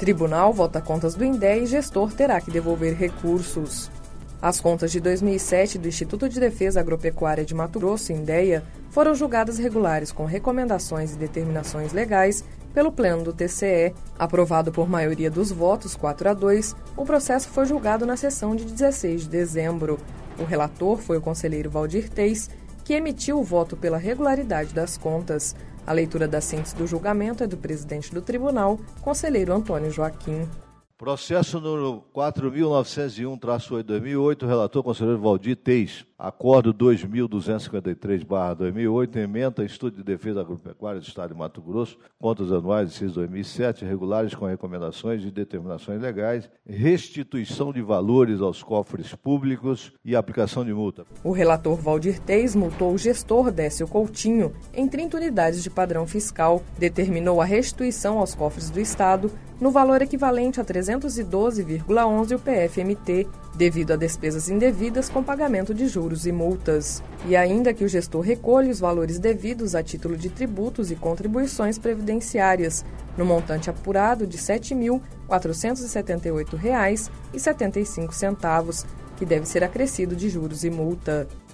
Tribunal vota contas do INDE e gestor terá que devolver recursos. As contas de 2007 do Instituto de Defesa Agropecuária de Mato Grosso, INDEA, foram julgadas regulares com recomendações e determinações legais pelo Pleno do TCE. Aprovado por maioria dos votos, 4-2, o processo foi julgado na sessão de 16 de dezembro. O relator foi o conselheiro Valdir Teis, que emitiu o voto pela regularidade das contas. A leitura da síntese do julgamento é do presidente do tribunal, conselheiro Antônio Joaquim. Processo número 4.901-8/2008, relator conselheiro Valdir Teis. Acordo 2.253/2008, ementa Instituto de Defesa Agropecuária do Estado de Mato Grosso, contas anuais de 2007, regulares com recomendações e determinações legais, restituição de valores aos cofres públicos e aplicação de multa. O relator Valdir Teis multou o gestor Décio Coutinho em 30 unidades de padrão fiscal, determinou a restituição aos cofres do Estado no valor equivalente a 312,11 UPF-MT, devido a despesas indevidas com pagamento de juros e multas. E ainda que o gestor recolha os valores devidos a título de tributos e contribuições previdenciárias, no montante apurado de R$ 7.478,75, que deve ser acrescido de juros e multa.